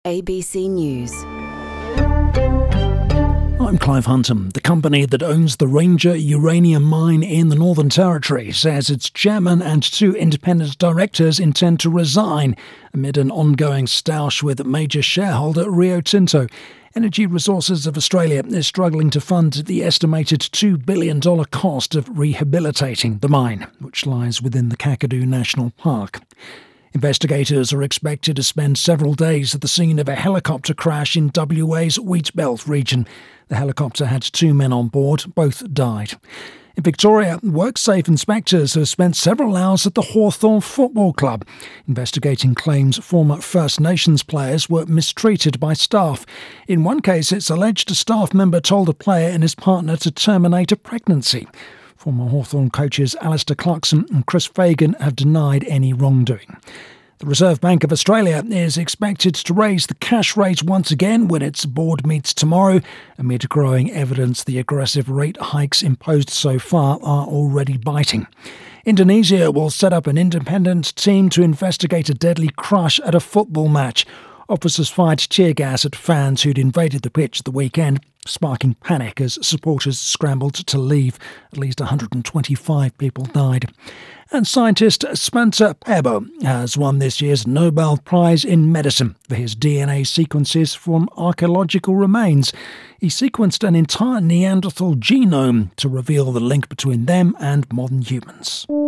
ABC News. I'm Clive Hunton. The company that owns the Ranger uranium mine in the Northern Territory says its chairman and two independent directors intend to resign amid an ongoing stoush with major shareholder Rio Tinto. Energy Resources of Australia is struggling to fund the estimated $2 billion cost of rehabilitating the mine, which lies within the Kakadu National Park. Investigators are expected to spend several days at the scene of a helicopter crash in WA's Wheatbelt region. The helicopter had two men on board, both died. In Victoria, WorkSafe inspectors have spent several hours at the Hawthorn Football Club, investigating claims former First Nations players were mistreated by staff. In one case, it's alleged a staff member told a player and his partner to terminate a pregnancy. Former Hawthorn coaches Alistair Clarkson and Chris Fagan have denied any wrongdoing. The Reserve Bank of Australia is expected to raise the cash rate once again when its board meets tomorrow, amid growing evidence the aggressive rate hikes imposed so far are already biting. Indonesia will set up an independent team to investigate a deadly crush at a football match. Officers fired tear gas at fans who'd invaded the pitch at the weekend, sparking panic as supporters scrambled to leave. At least 125 people died. And scientist Spencer Pebo has won this year's Nobel Prize in Medicine for his DNA sequences from archaeological remains. He sequenced an entire Neanderthal genome to reveal the link between them and modern humans.